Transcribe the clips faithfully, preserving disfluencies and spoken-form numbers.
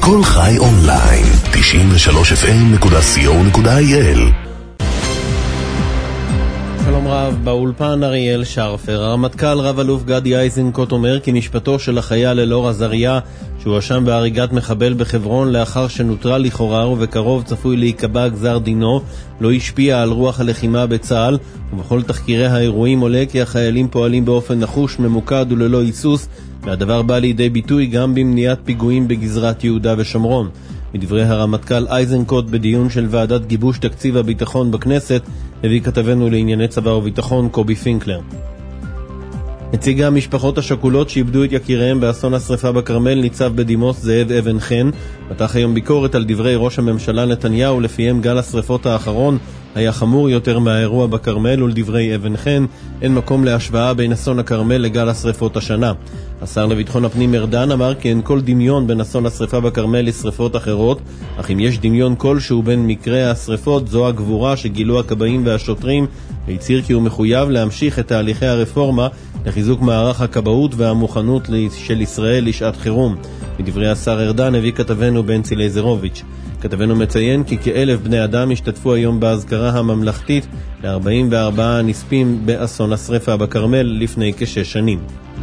כל חי אונליין, תשעים ושלוש אף אם נקודה סי או נקודה איי אל. שלום רב, באולפן אריאל שרפר. הרמטכ"ל רב אלוף גדי איזנקוט אומר כי משפטו של החייל אלאור עזריה, שהואשם בהריגת מחבל בחברון לאחר שנוטרל לכאורה ובקרוב צפוי להיקבע גזר דינו, לא השפיע על רוח הלחימה בצה"ל, ובכל תחקירי האירועים עולה כי החיילים פועלים באופן נחוש, ממוקד וללא היסוס, והדבר בא לידי ביטוי גם במניעת פיגועים בגזרת יהודה ושומרון. מדברי הרמטכ"ל איזנקוט בדיון של ועדת גיבוש תקציב הביטחון בכנסת, הביא כתבנו לענייני צבא וביטחון קובי פינקלר. נציגי המשפחות השכולות שאיבדו את יקיריהם באסון השריפה בכרמל, ניצב בדימוס זאב אבן חן, מתח היום ביקורת על דברי ראש הממשלה נתניהו, לפיהם גל השריפות האחרון היה חמור יותר מהאירוע בכרמל, ולדברי אבן חן אין מקום להשוואה בין אסון הכרמל לגל השריפות השנה. השר לביטחון הפנים ארדן אמר כי אין כל דמיון בין אסון השריפה בכרמל לשריפות אחרות, אך אם יש דמיון כלשהו בין מקרי השריפות, זו הגבורה שגילו הכבאים והשוטרים, והצהיר כי הוא מחויב להמשיך את תהליכי הרפורמה לחיזוק מערך הכבאות והמוכנות של ישראל לשעת חירום. מדברי השר ארדן הביא כתבנו בנצי לייזרוביץ'. כתבנו מציין כי כאלף בני אדם השתתפו היום בהזכרה הממלכתית ל-ארבעים וארבעה נספים באסון השריפה בכרמל לפני כשש שנים.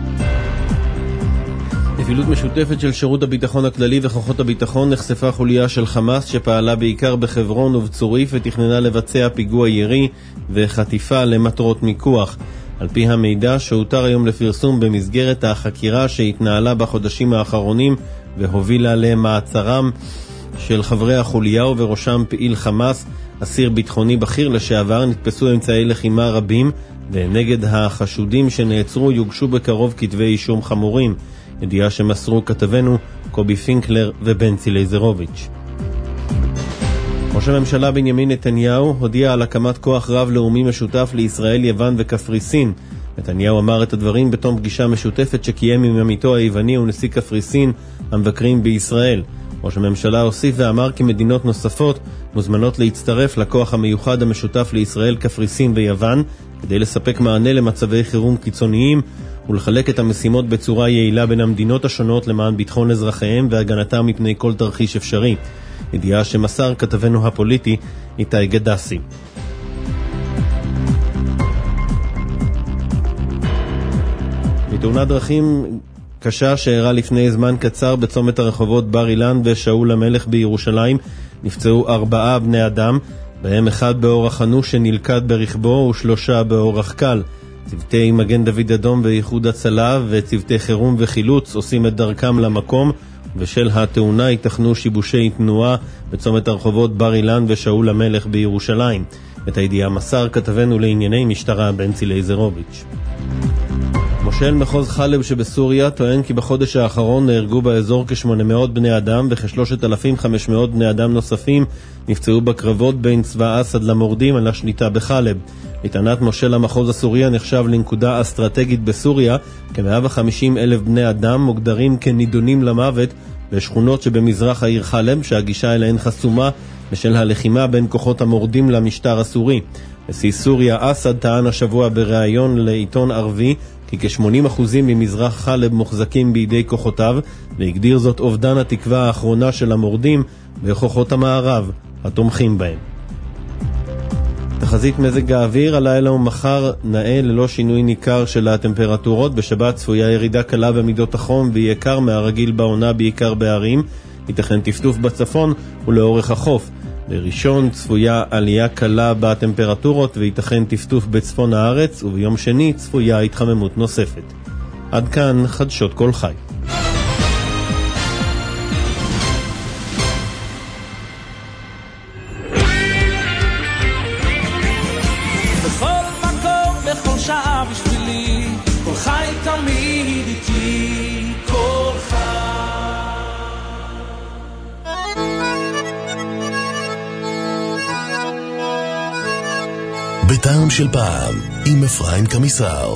בפעילות משותפת של שירות הביטחון הכללי וכוחות הביטחון נחשפה חוליה של חמאס שפעלה בעיקר בחברון ובצוריף ותכננה לבצע פיגוע ירי וחטיפה למטרות מיקוח. על פי המידע שהותר היום לפרסום במסגרת החקירה שהתנהלה בחודשים האחרונים והובילה למעצרם של חברי החוליה ובראשם פעיל חמאס, אסיר ביטחוני בכיר לשעבר, נתפסו אמצעי לחימה רבים, ונגד החשודים שנעצרו יוגשו בקרוב כתבי אישום חמורים. ידיעה שמסרו כתבנו קובי פינקלר ובנצי לייזרוביץ'. ראש הממשלה בנימין נתניהו הודיע על הקמת כוח רב לאומי משותף לישראל, יוון וקפריסין. נתניהו אמר את הדברים בתום פגישה משותפת שקיים עם עמיתו היווני ונשיא קפריסין המבקרים בישראל. ראש הממשלה הוסיף ואמר כי מדינות נוספות מוזמנות להצטרף לכוח המיוחד המשותף לישראל, קפריסין ויוון, כדי לספק מענה למצבי חירום קיצוניים ולחלק את המשימות בצורה יעילה בין המדינות השונות למען ביטחון אזרחיהם והגנתם מפני כל תרחיש אפשרי. ידיעה שמסר כתבנו הפוליטי איתי גדסי. בתאונת דרכים קשה שאירעה לפני זמן קצר בצומת הרחובות בר אילן ושאול המלך בירושלים נפצעו ארבעה בני אדם, בהם אחד באורח אנוש שנלכד ברכבו ושלושה באורח קל. צוותי מגן דוד אדום ואיחוד הצלה וצוותי חירום וחילוץ עושים את דרכם למקום, ושל התאונה ייתכנו שיבושי תנועה בצומת הרחובות בר אילן ושאול המלך בירושלים. את הידיעה מסר כתבנו לענייני משטרה בנצי לייזרוביץ'. מושל מחוז חלב שבסוריה טוען כי בחודש האחרון נהרגו באזור כ-שמונה מאות בני אדם וכ-שלושת אלפים וחמש מאות בני אדם נוספים נפצעו בקרבות בין צבא אסד למורדים על השליטה בחלב. לטענת מושל המחוז הסוריה נחשב לנקודה אסטרטגית בסוריה, כ-מאה וחמישים אלף בני אדם מוגדרים כנידונים למוות בשכונות שבמזרח העיר חלב, שהגישה אליהן חסומה בשל הלחימה בין כוחות המורדים למשטר הסורי. נשיא סוריה אסד טען השבוע בריאיון לעיתון ערבי כי כ-שמונים אחוז ממזרח חלב מוחזקים בידי כוחותיו, והגדיר זאת אובדן התקווה האחרונה של המורדים בכוחות המערב התומכים בהם. תחזית מזג האוויר, הלילה ומחר נאה ללא שינוי ניכר של הטמפרטורות. בשבת צפויה ירידה קלה במידות החום ויהיה קר מהרגיל בעונה בעיקר בערים, ייתכן טפטוף בצפון ולאורך החוף. בראשון צפויה עלייה קלה בטמפרטורות וייתכן טפטוף בצפון הארץ, וביום שני צפויה התחממות נוספת. עד כאן חדשות כל חי. בכל מקום, בכל שעה בשבילי, כל חי תמיד איתי, כל חי. בטעם של פעם, עם אפרים קמיסר.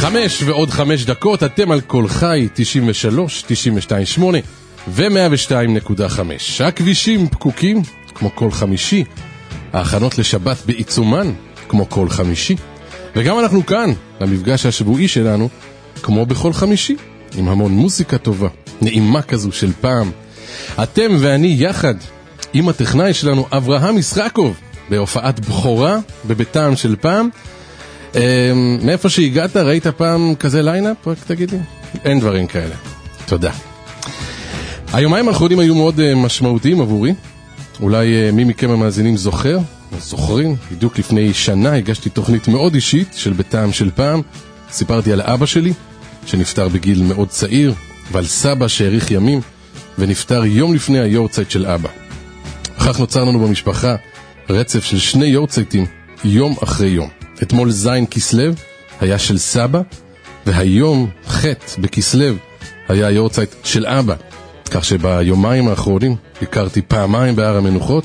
חמש ועוד חמש דקות, אתם על כל חי, תשעים ושלוש, תשעים ושתיים נקודה שמונה ו-מאה ושתיים נקודה חמש. הכבישים פקוקים, כמו כל חמישי. ההכנות לשבת בעיצומן, כמו כל חמישי. וגם אנחנו כאן, למפגש השבועי שלנו, כמו בכל חמישי, עם המון מוזיקה טובה, נעימה כזו של פעם. אתם ואני יחד, עם הטכנאי שלנו, אברהם ישחקוב, בהופעת בכורה בביתם של פעם. מאיפה שהגעת, ראית פעם כזה ליינאפ? רק תגידי. אין דברים כאלה. תודה. היומיים האחרונים היו מאוד משמעותיים עבורי. אולי מי מכם המאזינים זוכר, זוכרים, בדיוק לפני שנה הגשתי תוכנית מאוד אישית של ביתם של פעם. סיפרתי על אבא שלי, שנפטר בגיל מאוד צעיר, ועל סבא שהאריך ימים, ונפטר יום לפני היורצייט של אבא. כך נוצר לנו במשפחה רצף של שני יורצייטים, יום אחרי יום. אתמול זין כסלב היה של סבא, והיום חטא בכסלב היה יורצייט של אבא. כך שביומיים האחרונים הכרתי פעמיים בהר המנוחות,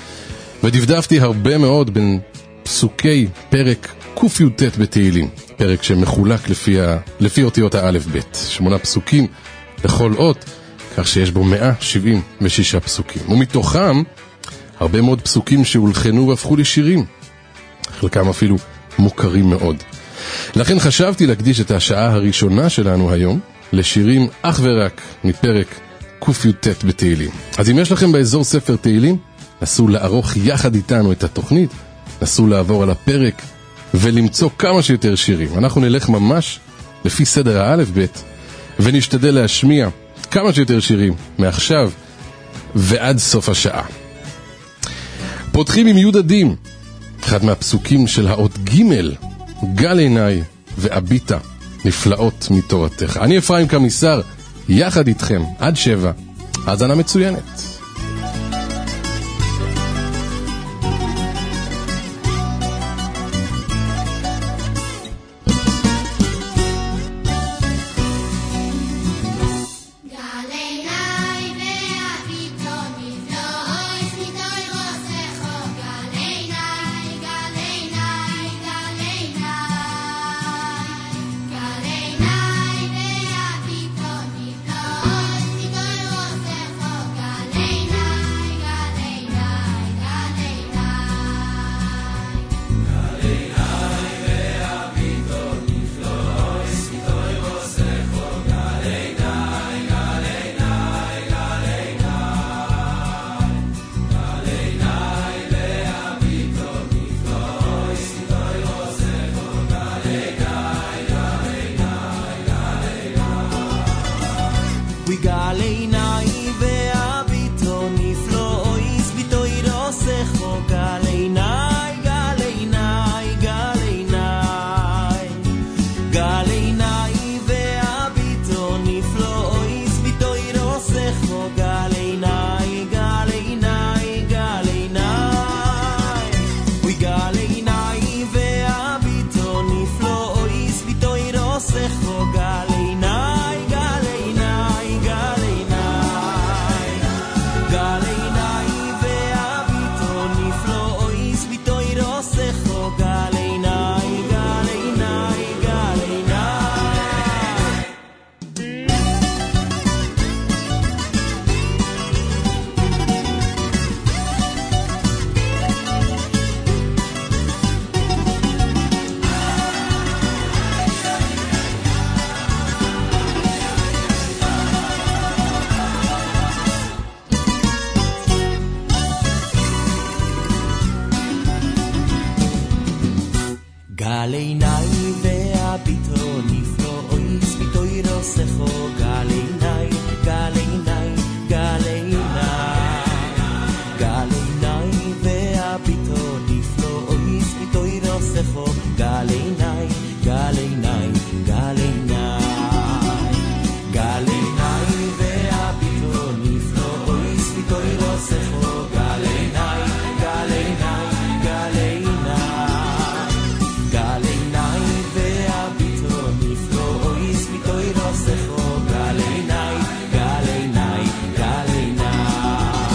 ודפדפתי הרבה מאוד בין פסוקי פרק ק"ט בתהילים, פרק שמחולק לפי, ה... לפי אותיות האלף בית, שמונה פסוקים לכל אות, כך שיש בו מאה שבעים ושישה פסוקים, ומתוכם הרבה מאוד פסוקים שהולחנו והפכו לשירים, חלקם אפילו מוכרים מאוד. לכן חשבתי להקדיש את השעה הראשונה שלנו היום לשירים אך ורק מפרק ק"ט בתהילים. אז אם יש לכם באזור ספר תהילים, נסו לערוך יחד איתנו את התוכנית, נסו לעבור על הפרק ולמצוא כמה שיותר שירים. אנחנו נלך ממש לפי סדר האלף בית ונשתדל להשמיע כמה שיותר שירים מעכשיו ועד סוף השעה. פותחים עם יהודה דים, אחד מהפסוקים של האות ג', גל עיניי ואביטה נפלאות מתורתך. אני אפרים קמיסר, יחד איתכם עד שבע, האזנה מצוינת.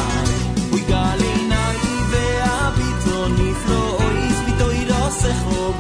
נפלא, אוי, סביתו ירוסך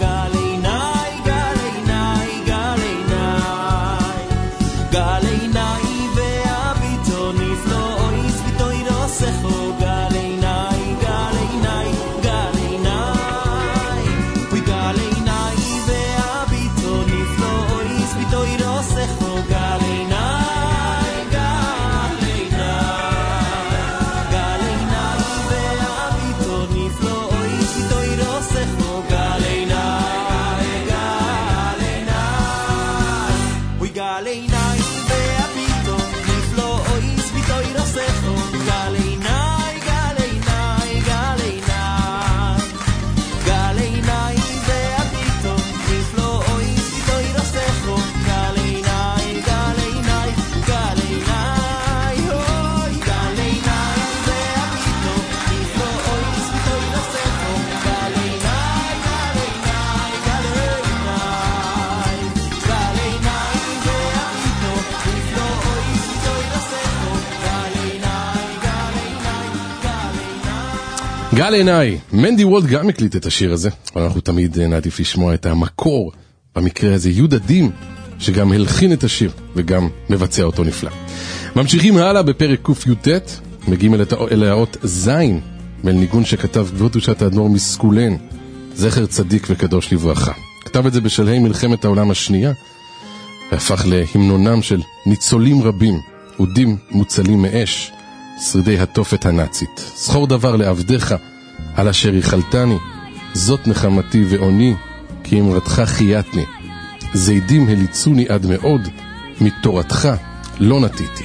גל עיניי, מנדי וולד גם הקליט את השיר הזה, אבל אנחנו תמיד נעדיף לשמוע את המקור, במקרה הזה יהודה דים, שגם הלחין את השיר וגם מבצע אותו נפלא. ממשיכים הלאה בפרק ק"ט, מגיעים אל האות זין, מל ניגון שכתב כבוד קדושת האדמו"ר מסקולן, זכר צדיק וקדוש לברכה. כתב את זה בשלהי מלחמת העולם השנייה, והפך להמנונם של ניצולים רבים, אודים מוצלים מאש, שרידי התופת הנאצית. זכור דבר לעבדך, על אשר יחלתני, זאת נחמתי ועוני, כי אמרתך חייתני. זידים הליצוני עד מאוד, מתורתך לא נתיתי.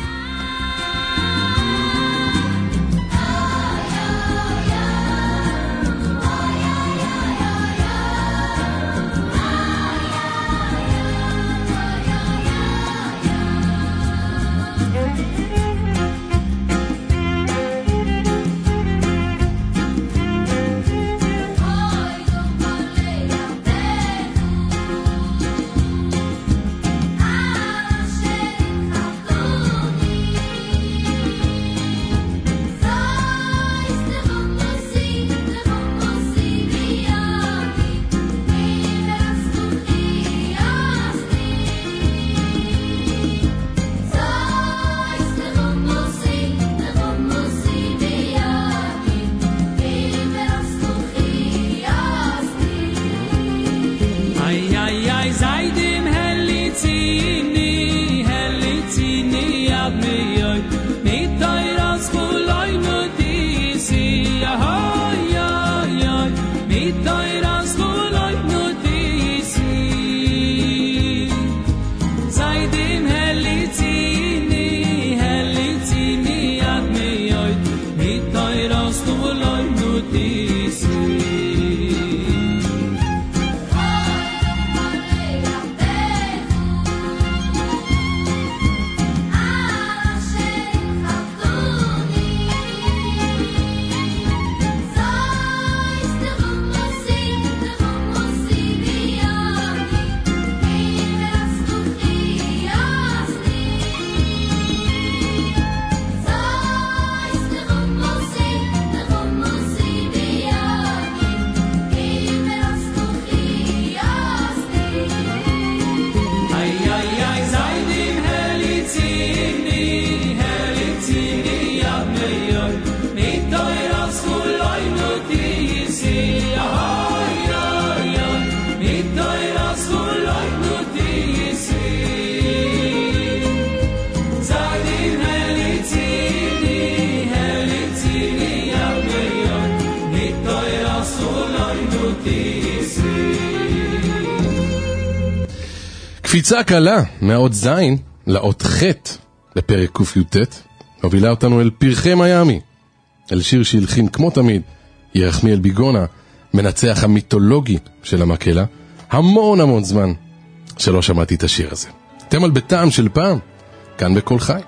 קפיצה קלה מהאות זין לאות חט בפרק ק"ט הובילה אותנו אל פרחי מיאמי, אל שיר שהלחין כמו תמיד ירחמיאל ביגונה, מנצח המיתולוגי של המקהלה. המון המון זמן שלא שמעתי את השיר הזה. אתם על בטעם של פעם, כאן בכל חי.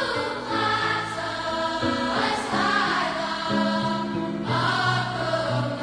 Oh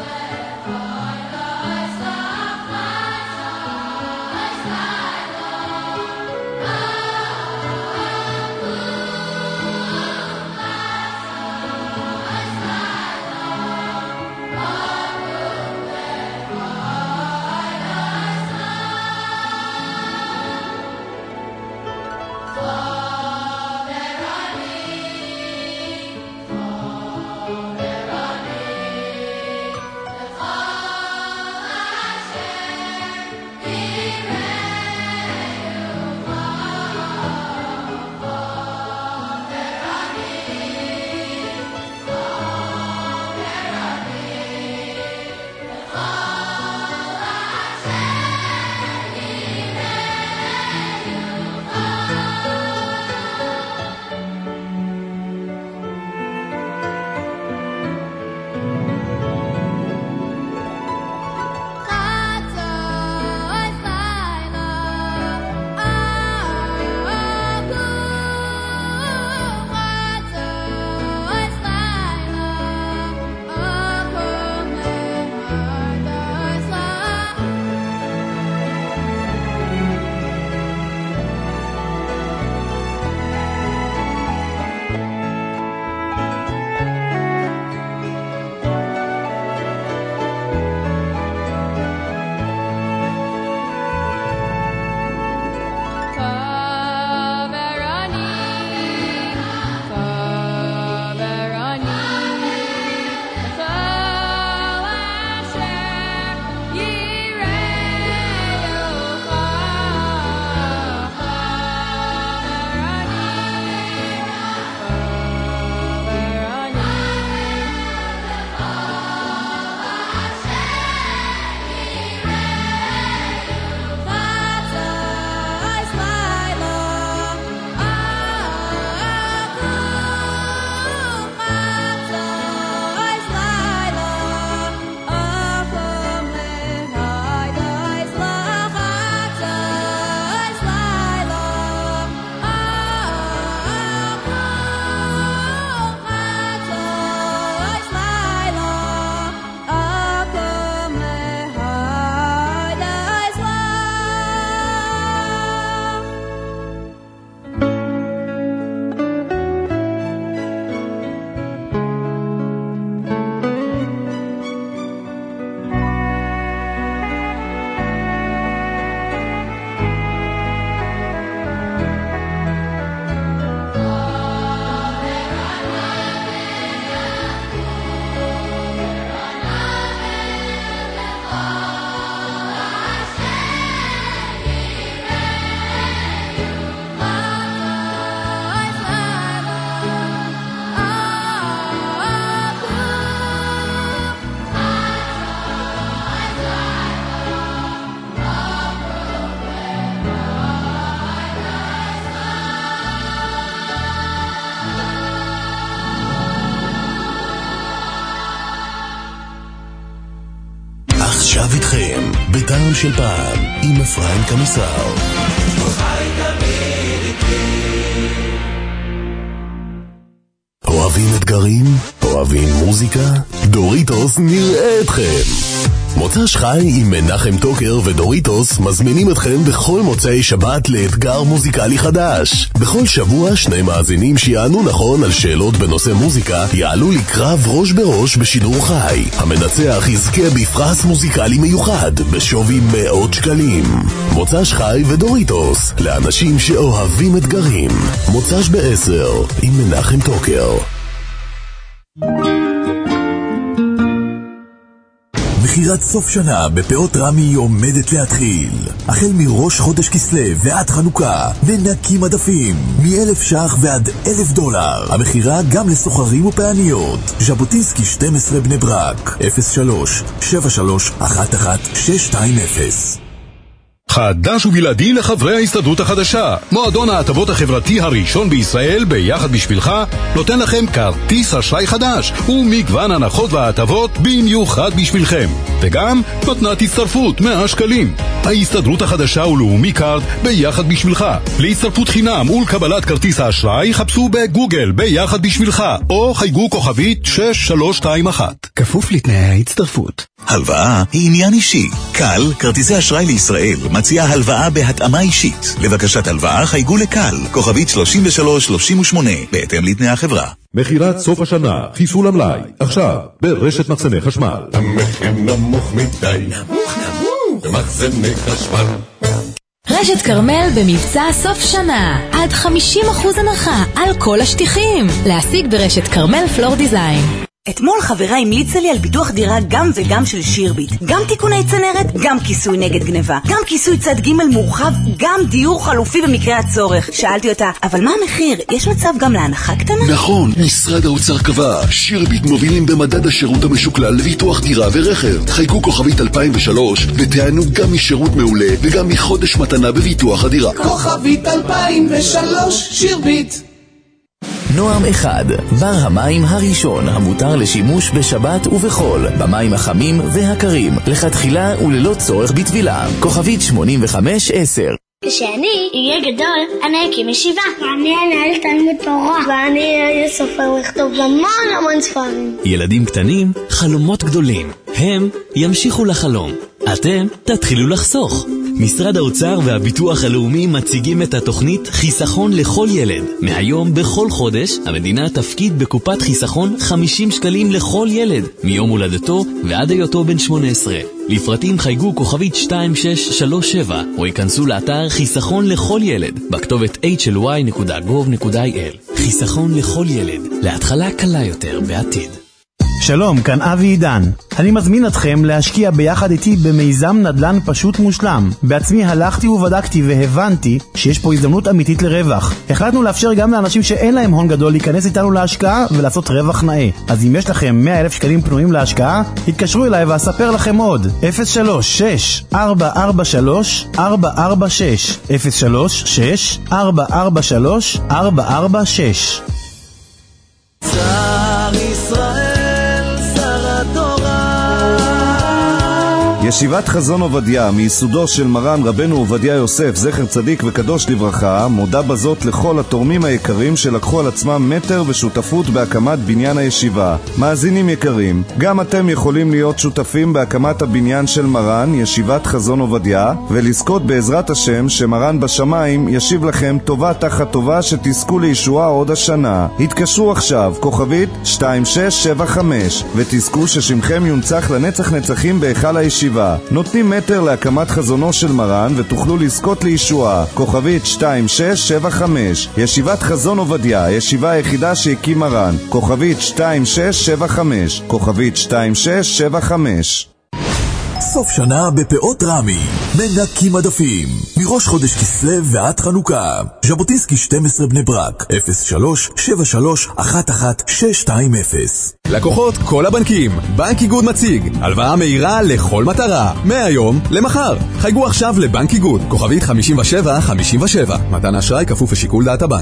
פעם של פעם, עם אפרים קמיסר. אוהבים אתגרים? אוהבים מוזיקה? דוריטוס נראה אתכם. מוצ"ש חי עם מנחם טוקר ודוריטוס מזמינים אתכם בכל מוצאי שבת לאתגר מוזיקלי חדש. בכל שבוע שני מאזינים שיענו נכון על שאלות בנושא מוזיקה יעלו לקרב ראש בראש בשידור חי. המנצח יזכה בפרס מוזיקלי מיוחד בשווי מאות שקלים. מוצ"ש חי ודוריטוס לאנשים שאוהבים אתגרים. מוצ"ש בעשר עם מנחם טוקר. מכירת סוף שנה בפאות רמי עומדת להתחיל. החל מראש חודש כסלו ועד חנוכה, ונקים עדפים מ-אלף שח ועד אלף דולר. המכירה גם לסוחרים ופעניות. ז'בוטינסקי שתים עשרה בני ברק, אפס שלוש שבע שלוש אחת אחת שש שתיים אפס. חדש ובלעדי לחברי ההסתדרות החדשה. מועדון ההטבות החברתי הראשון בישראל ביחד בשבילך נותן לכם כרטיס אשראי חדש ומגוון הנחות וההטבות במיוחד בשבילכם, וגם מתנת הצטרפות מאה שקלים. ההסתדרות החדשה ולאומי קארד ביחד בשבילך. להצטרפות חינם ולקבלת כרטיס האשראי חפשו בגוגל ביחד בשבילך או חייגו כוכבית שש שלוש שתיים אחת. כפוף לתנאי ההצטרפות. הלוואה היא עניין אישי. קל, כרטיסי אשראי לישראל, מציעה הלוואה בהתאמה אישית. לבקשת הלוואה חייגו לקל, כוכבית שלושים ושלוש שלושים ושמונה, בהתאם לתנאי החברה. מכירת סוף השנה, חיסול המלאי, עכשיו, ברשת מחסני חשמל. המחיר נמוך מדי, נמוך נמוך, במחסני חשמל. רשת קרמל במבצע סוף שנה, עד חמישים אחוז הנחה על כל השטיחים. להשיג ברשת קרמל פלור דיזיין. אתמול חברה המליצה לי על ביטוח דירה גם וגם של שירביט. גם תיקוני צנרת, גם כיסוי נגד גניבה. גם כיסוי צד ג' מורחב, גם דיור חלופי במקרה הצורך. שאלתי אותה, אבל מה המחיר? יש מצב גם להנחה קטנה? נכון, משרד האוצר קבע. שירביט מובילים במדד השירות המשוקלל לביטוח דירה ורכב. חייגו כוכבית אלפיים ושלוש ותענו גם משירות מעולה וגם מחודש מתנה בביטוח הדירה. כוכבית אלפיים ושלוש, שירביט. נועם אחד, בר המים הראשון המותר לשימוש בשבת ובחול, במים החמים והקרים, לכתחילה וללא צורך בטבילה. כוכבית שמונים וחמש עשר. כשאני אהיה גדול, אני אקים ישיבה. ואני אנהל תלמוד תורה. ואני אהיה סופר לכתוב המון המון ספרים. ילדים קטנים, חלומות גדולים. הם ימשיכו לחלום. אתם תתחילו לחסוך. משרד האוצר והביטוח הלאומי מציגים את התוכנית חיסכון לכל ילד. מהיום בכל חודש המדינה תפקיד בקופת חיסכון חמישים שקלים לכל ילד, מיום הולדתו ועד היותו בן שמונה עשרה. לפרטים חייגו כוכבית שתיים שש שלוש שבע או ייכנסו לאתר חיסכון לכל ילד בכתובת אייץ' אל וואי נקודה גוב נקודה איי אל. חיסכון לכל ילד, להתחלה קלה יותר בעתיד. שלום, כאן אבי עידן. אני מזמין אתכם להשקיע ביחד איתי במיזם נדל"ן פשוט מושלם. בעצמי הלכתי ובדקתי והבנתי שיש פה הזדמנות אמיתית לרווח. החלטנו לאפשר גם לאנשים שאין להם הון גדול להיכנס איתנו להשקעה ולעשות רווח נאה. אז אם יש לכם מאה אלף שקלים פנויים להשקעה, התקשרו אליי ואספר לכם עוד. אפס שלוש שש ארבע ארבע שלוש ארבע ארבע שש אפס שלוש שש ארבע ארבע שלוש ארבע ארבע שש. שר ישראל ישיבת חזון עובדיה, מיסודו של מרן רבנו עובדיה יוסף, זכר צדיק וקדוש לברכה, מודה בזאת לכל התורמים היקרים שלקחו על עצמם מטר ושותפות בהקמת בניין הישיבה. מאזינים יקרים, גם אתם יכולים להיות שותפים בהקמת הבניין של מרן, ישיבת חזון עובדיה, ולזכות בעזרת השם שמרן בשמיים ישיב לכם טובה תחת טובה שתזכו לישועה עוד השנה. התקשרו עכשיו, כוכבית שתיים שש שבע חמש, ותזכו ששמכם יונצח לנצח נצחים בהיכל הישיבה. נותנים מטר להקמת חזונו של מרן ותוכלו לזכות לישועה. כוכבית שתיים שש שבע חמש, ישיבת חזון עובדיה, הישיבה היחידה שהקים מרן. כוכבית שתיים שש שבע חמש, כוכבית שתיים שש שבע חמש. סוף שנה בפאות רמי, מנקים עדפים מראש חודש כסלו ועד חנוכה. ז'בוטינסקי שתים עשרה בני ברק, אפס שלוש שבע שלוש אחת אחת שש שתיים אפס. לקוחות כל הבנקים, בנק איגוד מציג הלוואה מהירה לכל מטרה, מהיום למחר. חייגו עכשיו לבנק איגוד, כוכבית חמישים ושבע חמישים ושבע. מתן אשראי כפוף לשיקול דעת הבנק.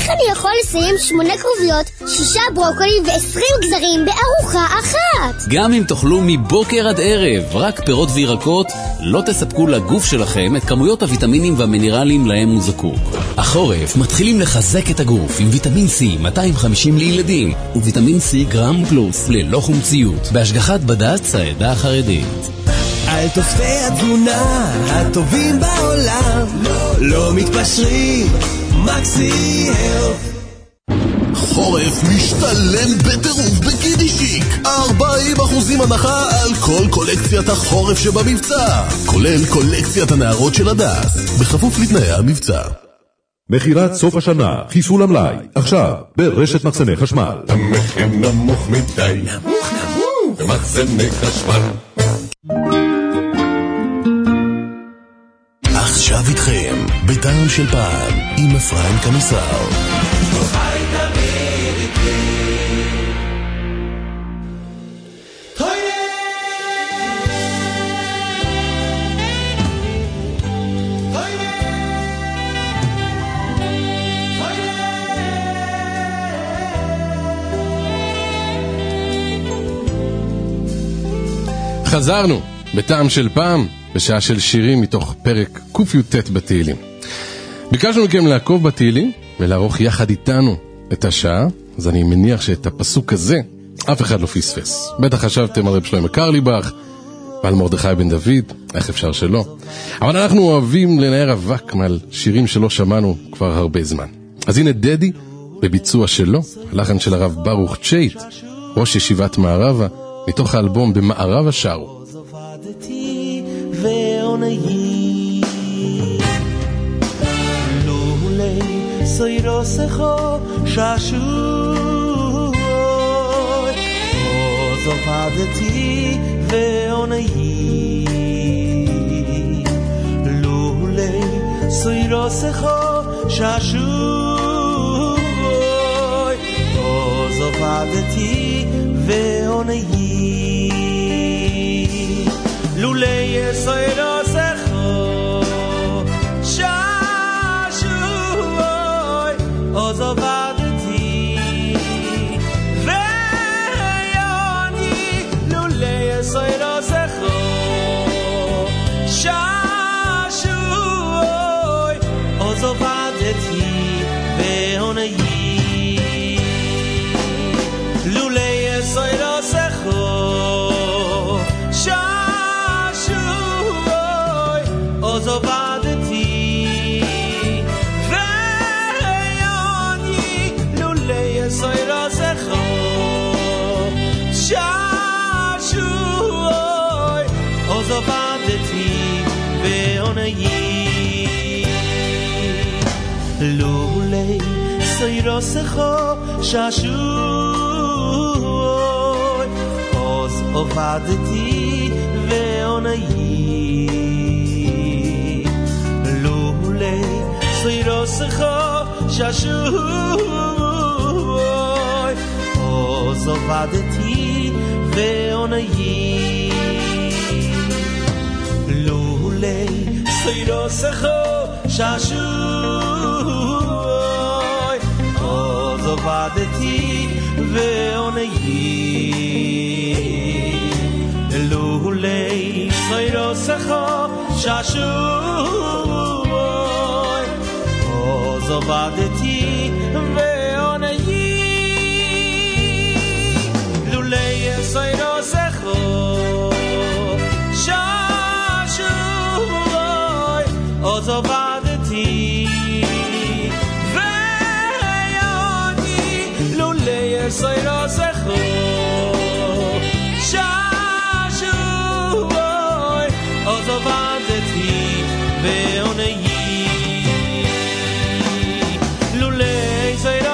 איך אני יכול לסיים שמונה קרוביות, שישה ברוקולי ועשרים גזרים בארוחה אחת? גם אם תאכלו מבוקר עד ערב רק פירות וירקות, לא תספקו לגוף שלכם את כמויות הוויטמינים והמינרלים להם הוא זקוק. החורף מתחילים לחזק את הגוף עם ויטמין C מאתיים וחמישים לילדים וויטמין C גרם פלוס ללא חומציות בהשגחת בד"ץ העדה החרדית. על תופי התזונה הטובים בעולם, לא, לא מתפשרים, מקסי הלף. חורף משתלם בטירוף בקידישיק. ארבעים אחוזים הנחה על כל קולקציית החורף שבמבצע, כולל קולקציית הנערות של הדס, בכפוף לתנאי המבצע. מחירת סוף השנה, חיסול המלאי, עכשיו, ברשת מחסני חשמל. המחיר נמוך מדי, נמוך נמוך במחסני חשמל. עכשיו איתכם, בטעם של פעם, עם אפרים קמיסר. חזרנו בטעם של פעם, בשעה של שירים מתוך פרק ק"ט בתהילים. ביקשנו מכם לעקוב בתהילים ולערוך יחד איתנו את השעה, אז אני מניח שאת הפסוק הזה אף אחד לא פספס. בטח חשבתם על רב שלמה קרליבך ועל מרדכי בן דוד, איך אפשר שלא. אבל אנחנו אוהבים לנער אבק מעל שירים שלא שמענו כבר הרבה זמן. אז הנה דדי בביצוע שלו, הלחן של הרב ברוך צ'ייט, ראש ישיבת מערבה, מתוך האלבום במערב השארו. ועונאי לולי סוירוסכו ששוי עוז עבדתי ועונאי לולי סוירוסכו ששוי עוז עבדתי ועונאי לולי יסוירוסכו ששוי עוז עבדתי ויוני לולי יסוירוסכו ששוי עוז עבדתי ועונאי לולי יסוירוסכו עוז עבדתי ויוני לולי יסוירוסכו ששוי עוז עבדתי ועונאי לולי יסוירוסכו ששוי עוז עבדתי ועונאי סוירוסכו ששוי עוז עבדתי ועונאי לולי סוירוסכו ששוי עוז עבדתי ועונאי לולי סוירוסכו ששוי עוז עבדתי ועונאי לולי יסוירוסכו ששוי עוז עבדתי ויוני לולי יסוירוסכו ששוי עוז עבדתי ועונאי Say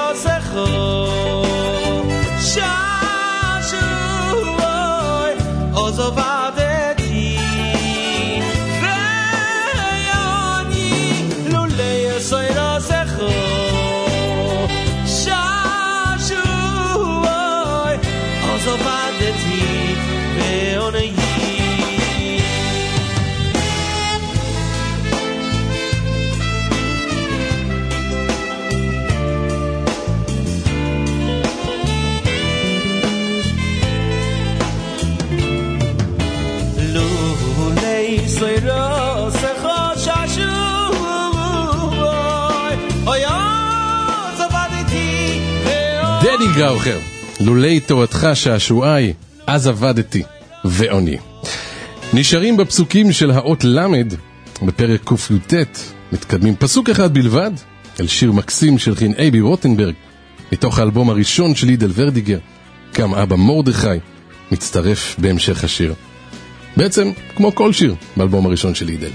גדי גראוכר, לולי תורתך שעשועי, אז עבדתי ועוני. נשארים בפסוקים של האות למד, בפרק ק"ט, מתקדמים פסוק אחד בלבד, אל שיר מקסים של חין אייבי רוטנברג, מתוך האלבום הראשון של הידל ורדיגר, גם אבא מורדכי מצטרף בהמשך השיר. בעצם כמו כל שיר באלבום הראשון של הידל.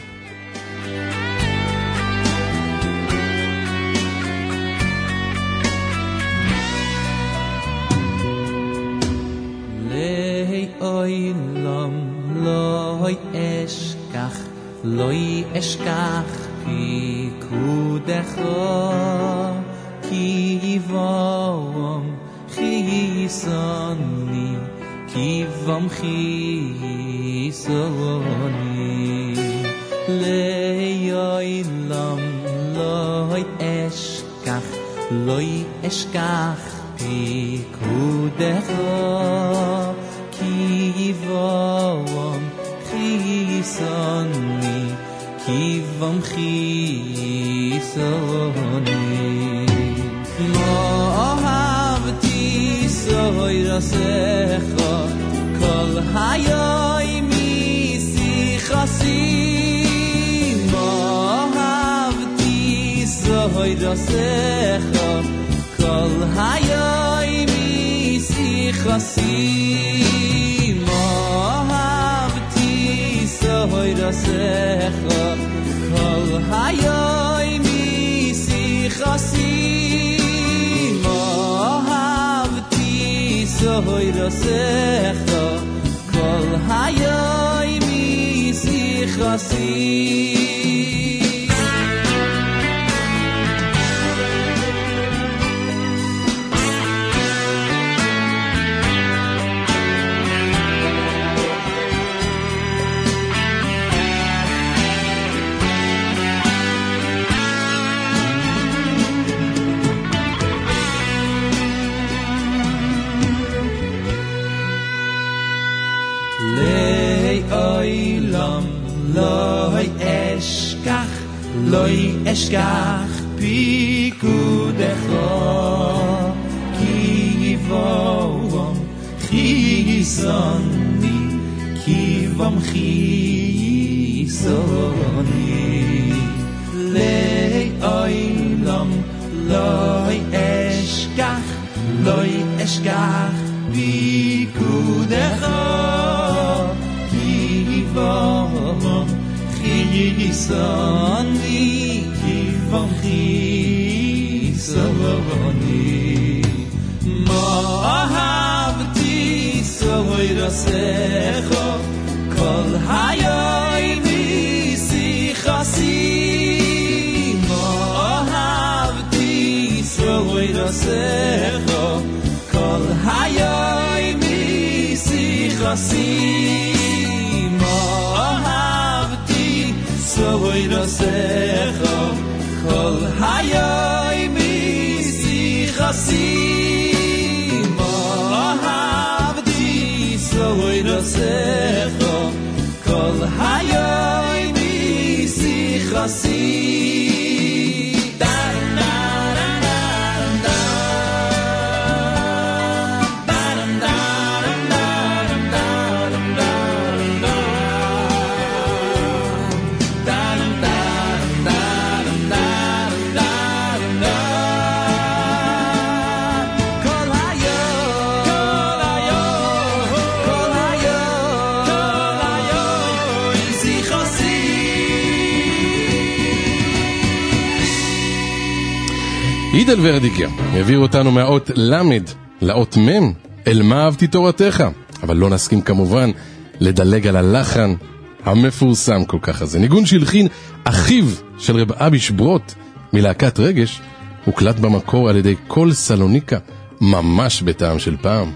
לוי אשכח, לוי אשכח פיקודך, כי יבום חיסוני, כי יבום חיסוני. ליום לוי אשכח, לוי אשכח פיקודך, כי יבום חיסוני, כי יבום חיסוני. לא אהבתי סוירסך, כל היום משיחסי. לא אהבתי סוירסך, כל היום משיחסי. Soirasech kol hayoy misichasim ahavti soirasech kol hayoy misichasim. Loi eshkach, loi eshkach pikudecho, ki yivom chisoni, ki yivom chisoni. Lei oilam, loi eshkach, loi eshkach pikudecho, ki yivom Chisoni, kivam chisoni. Ma ahavti soirasecho, kol hayoy misichasi. Ma ahavti soirasecho, kol hayoy misichasi. Soirasecho kol hayoy misichasim ahavti. Soirasecho kol hayoy misichasim. הידל ורדיגר העביר אותנו מהאות למד לאות מם, אל מה אהבתי תורתך. אבל לא נסכים כמובן לדלג על הלחן המפורסם כל כך הזה. ניגון שהלחין אחיו של רב אבי שברוט מלהקת רגש, הוקלט במקור על ידי כל סלוניקה, ממש בטעם של פעם.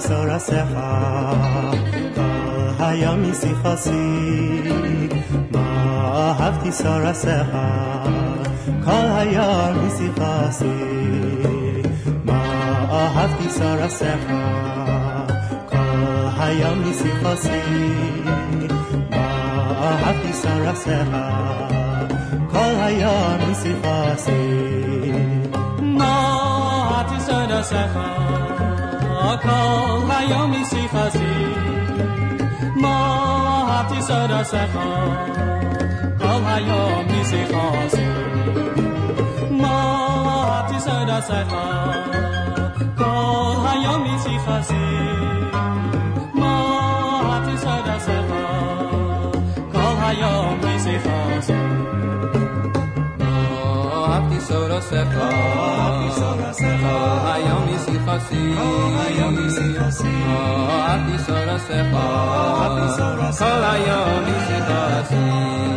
סורסך כל היום משיחוסי מה אהבתי סורסך כל היום משיחוסי מה אהבתי סורסך כל היום משיחוסי מה אהבתי סורסך כל היום משיחוסי מה אהבתי סורסך כל היום משיחוסי מה אהבתי סורסך כל היום משיחוסי מה אהבתי סורסך כל היום משיחוסי מה אהבתי סורסך כל היום משיחוסי אהבתי סורסך כל היום משיחוסי אהבתי סורסך כל היום משיחוסי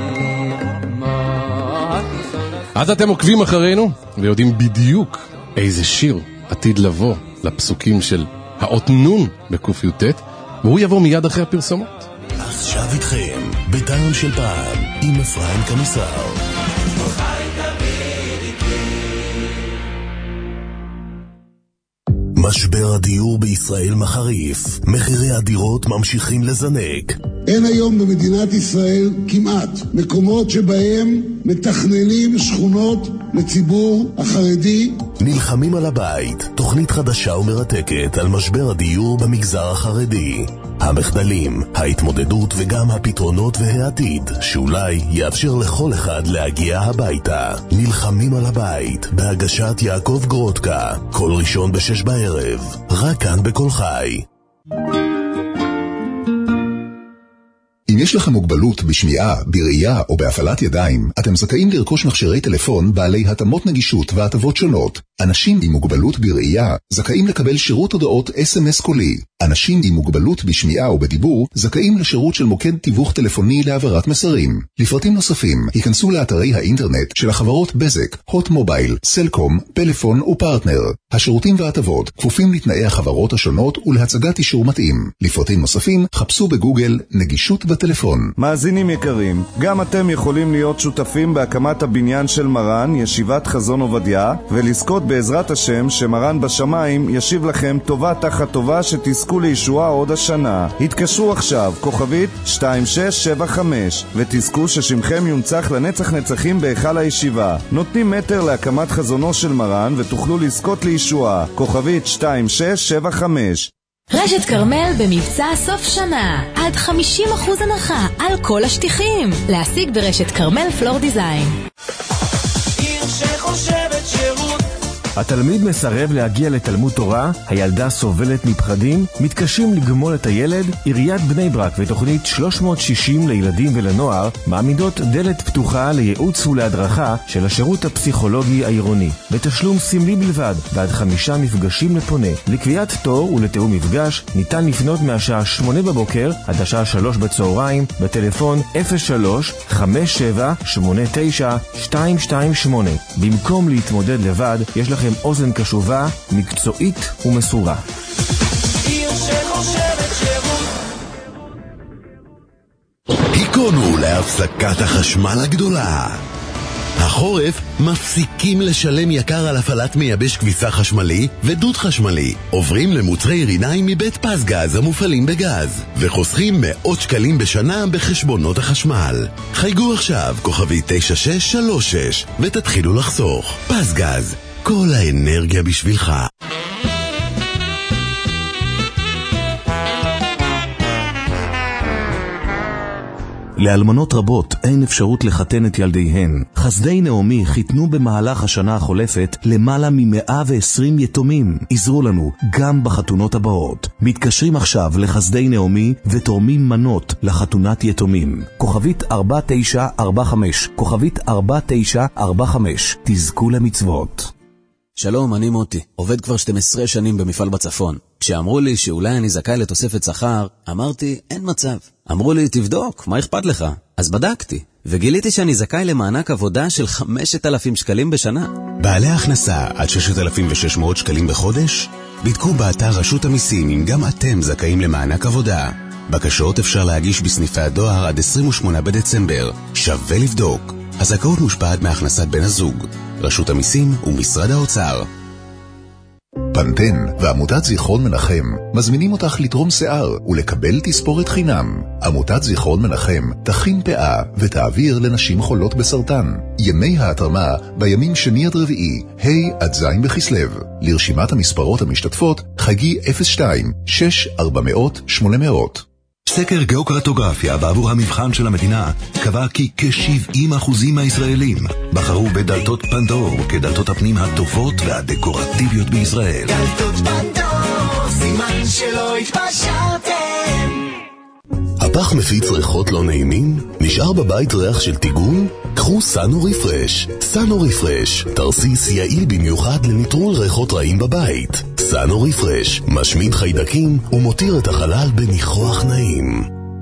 אז אתם עוקבים אחרינו ויודעים בדיוק איזה שיר עתיד לבוא לפסוקים של האות נון בקופיוטט, והוא יבוא מיד אחרי הפרסומות. עכשיו איתכם בטעם של פעם עם אפרים קמיסר. משבר הדיור בישראל מחריף, מחירי הדירות ממשיכים לזנק. אין היום במדינת ישראל כמעט מקומות שבהם מתכננים שכונות לציבור החרדי. נלחמים על הבית, תוכנית חדשה ומרתקת על משבר הדיור במגזר החרדי. המחדלים, ההתמודדות וגם הפתרונות והעתיד שאולי יאפשר לכל אחד להגיע הביתה. נלחמים על הבית בהגשת יעקב גרודקה, כל ראשון בשש בערב, רק כאן בכל חי. אם יש לכם מוגבלות בשמיעה, בראייה או בהפעלת ידיים, אתם זכאים לרכוש מכשירי טלפון בעלי התאמות נגישות והטבות שונות. אנשים עם מוגבלות בראייה זכאים לקבל שירות הודעות אס אם אס קולי. אנשים עם מוגבלות בשמיעה או בדיבור זכאים לשירות של מוקד תיווך טלפוני להעברת מסרים. לפרטים נוספים, היכנסו לאתרי האינטרנט של החברות בזק, הוט מובייל, סלקום, פלאפון ופרטנר. השירותים וההטבות כפופים לתנאי החברות השונות ולהצגת אישור מתאים. לפרטים נוספים, חפשו בגוגל נגישות בטלפון. מאזינים יקרים, גם אתם יכולים להיות שותפים בהקמת הבניין של מרן, ישיבת חזון עובדיה, ולזכות בעזרת השם שמרן בשמיים ישיב לכם טובה תחת טובה שתזכו לישועה עוד השנה. התקשרו עכשיו, כוכבית שתיים שש שבע חמש, ותזכו ששמכם יונצח לנצח נצחים בהיכל הישיבה. נותנים מטר להקמת חזונו של מרן ותוכלו לזכות לישועה. כוכבית שתיים שש שבע חמש. רשת קרמל במבצע סוף שנה, עד חמישים אחוז הנחה על כל השטיחים. להשיג ברשת קרמל פלור דיזיין. עיר שחושבת שירות התלמיד מסרב להגיע לתלמוד תורה, הילדה סובלת מפחדים, מתקשים לגמול את הילד, עיריית בני ברק ותוכנית שלוש מאות שישים לילדים ולנוער מעמידות דלת פתוחה לייעוץ ולהדרכה של השירות הפסיכולוגי העירוני, בתשלום סמלי בלבד, ועד חמישה מפגשים לפונה. לקביעת תור ולתיאום מפגש ניתן לפנות מהשעה שמונה בבוקר עד השעה שלוש בצהריים בטלפון אפס שלוש חמש שבע שמונה תשע שתיים שתיים שמונה. במקום להתמודד לבד, יש לכם אוזן קשובה, מקצועית ומסורה. עיר שחושבת שירות היכונו להפסקת החשמל הגדולה. החורף מפסיקים לשלם יקר על הפעלת מייבש כביסה חשמלי ודוד חשמלי. עוברים למוצרי ריניים מבית פסגז המופעלים בגז וחוסכים מאות שקלים בשנה בחשבונות החשמל. חייגו עכשיו כוכבי תשע שש שלוש שש ותתחילו לחסוך. פסגז, כל האנרגיה בשבילך. לאלמנות רבות אין אפשרות לחתן את ילדיהן. חסדי נעמי חיתנו במהלך השנה החולפת למעלה מ-מאה ועשרים יתומים. עזרו לנו גם בחתונות הבאות. מתקשרים עכשיו לחסדי נעמי ותורמים מנות לחתונת יתומים. כוכבית ארבע תשע ארבע חמש, כוכבית ארבע תשע ארבע חמש. תזכו למצוות. שלום, אני מוטי. עובד כבר שתים עשרה שנים במפעל בצפון. כשאמרו לי שאולי אני זכאי לתוספת שכר, אמרתי, אין מצב. אמרו לי, תבדוק, מה אכפת לך? אז בדקתי, וגיליתי שאני זכאי למענק עבודה של חמשת אלפים שקלים בשנה. בעלי הכנסה עד ששת אלפים ושש מאות שקלים בחודש? בדקו באתר רשות המיסים אם גם אתם זכאים למענק עבודה. בקשות אפשר להגיש בסניפי הדואר עד עשרים ושמונה בדצמבר. שווה לבדוק. הזכאות מושפעת מהכנסת בן הזוג. רשות המיסים ומשרד האוצר. פנטן ועמותת זיכרון מנחם מזמינים אותך לתרום שיער ולקבל תספורת חינם. עמותת זיכרון מנחם תכין פאה ותעביר לנשים חולות בסרטן. ימי ההתרמה בימים שני עד רביעי, ה' עד ז' בכסלו. לרשימת המספרות המשתתפות חגי אפס שתיים שש ארבע מאות שמונה מאות. סקר גיאוקרטוגרפיה בעבור המבחן של המדינה קבע כי כ-שבעים אחוזים מהישראלים בחרו בדלתות פנדור כדלתות הפנים הטובות והדקורטיביות בישראל. דלתות פנדור, סימן שלא התפשרתם. הפח מפיץ ריחות לא נעימים? נשאר בבית ריח של טיגון? קחו סאנו ריפרש. סאנו ריפרש, תרסיס יעיל במיוחד לניטרול ריחות רעים בבית. סאנו ריפרש, משמיד חיידקים ומותיר את החלל בניחוח נעים.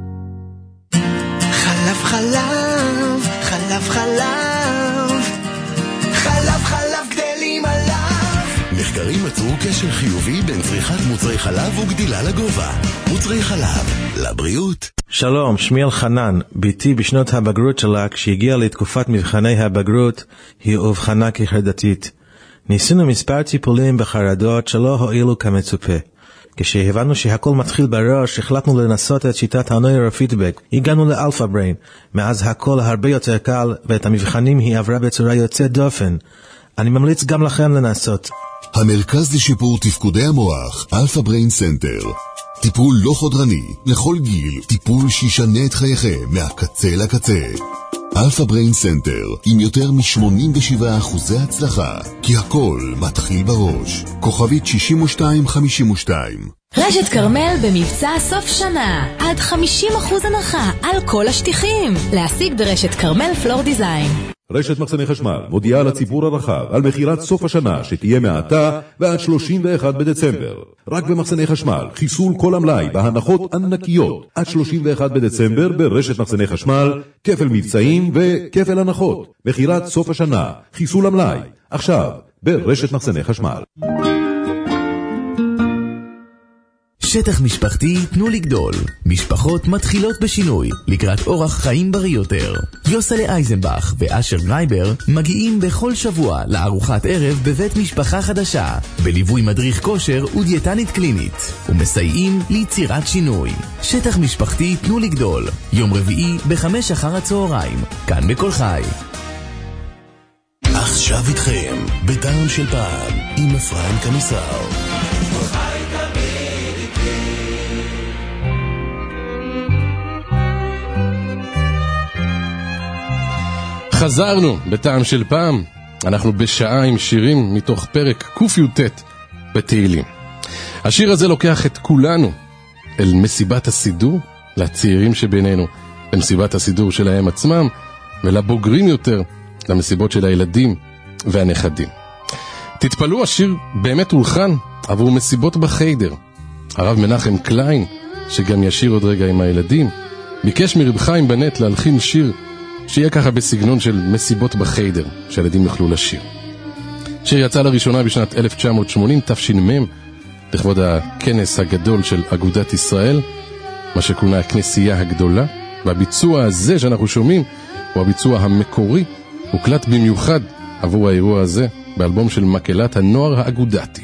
חלב חלב, חלב חלב, חלב חלב גדלים עליו. מחקרים מצאו קשר חיובי בין צריכת מוצרי חלב וגדילה לגובה. מוצרי חלב, לבריאות. שלום, שמי אלחנן. ביתי בשנות הבגרות שלה, כשהגיעה לתקופת מבחני הבגרות, היא אובחנה כחרדתית. ניסינו מספר טיפולים בחרדות שלא הועילו כמצופה. כשהבנו שהכל מתחיל בראש, החלטנו לנסות את שיטת הנוירופידבק. הגענו לאלפא בריין. מאז הכל הרבה יותר קל, ואת המבחנים היא עברה בצורה יוצאת דופן. אני ממליץ גם לכם לנסות. המרכז לשיפור תפקודי המוח, אלפא בריין סנטר. טיפול לא חודרני, לכל גיל, טיפול שישנה את חייכם מהקצה לקצה. אלפא בריין סנטר, עם יותר מ-שמונים ושבעה אחוזי הצלחה, כי הכל מתחיל בראש. כוכבית שישים ושתיים חמישים ושתיים. רשת קרמל במבצע סוף שנה, עד חמישים אחוז הנחה על כל השטיחים. להשיג ברשת קרמל פלור דיזיין. רשת מחסני חשמל מודיעה לציבור הרחב על מחירת סוף השנה שתהיה מעתה ועד שלושים ואחד בדצמבר. רק במחסני חשמל, חיסול כל המלאי בהנחות ענקיות עד שלושים ואחד בדצמבר ברשת מחסני חשמל, כפל מבצעים וכפל הנחות. מחירת סוף השנה, חיסול המלאי, עכשיו ברשת מחסני חשמל. שטח משפחתי תנו לגדול. משפחות מתחילות בשינוי לקראת אורח חיים בריא יותר. יוסלה אייזנבך ואשר גרייבר מגיעים בכל שבוע לארוחת ערב בבית משפחה חדשה בליווי מדריך כושר ודיאטנית קלינית ומסייעים ליצירת שינוי. שטח משפחתי תנו לגדול, יום רביעי בחמש אחר הצהריים, כאן בכל חי. עכשיו איתכם בטעם של פעם עם אפרים קמיסר. חזרנו בטעם של פעם. אנחנו בשעה עם שירים מתוך פרק ק"ט בתהילים. השיר הזה לוקח את כולנו אל מסיבת הסידור, לצעירים שבינינו למסיבת הסידור שלהם עצמם, ולבוגרים יותר למסיבות של הילדים והנכדים. תתפלו, השיר באמת הולחן עבור מסיבות בחיידר. הרב מנחם קליין, שגם ישיר עוד רגע עם הילדים, ביקש מרב חיים בנט להלחין שיר שיהיה ככה בסגנון של מסיבות בחיידר, שהילדים יוכלו לשיר. שיר יצא לראשונה בשנת אלף תשע מאות שמונים, תש"מ, לכבוד הכנס הגדול של אגודת ישראל, מה שכונה הכנסייה הגדולה, והביצוע הזה שאנחנו שומעים הוא הביצוע המקורי, הוקלט במיוחד עבור האירוע הזה באלבום של מקהלת הנוער האגודתי.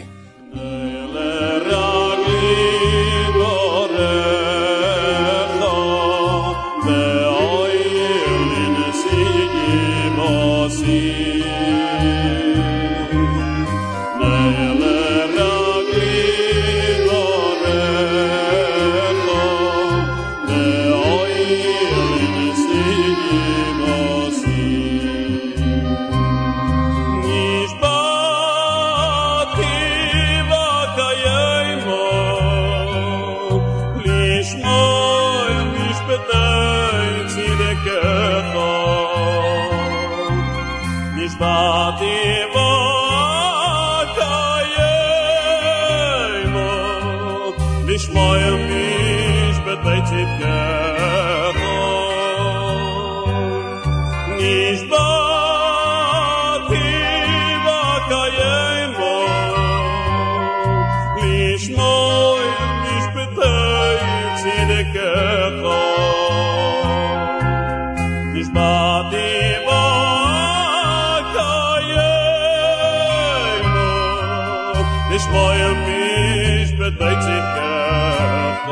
נשבעתי בקיימו נשבעתי בקיימו לשמוע משפטי צדקך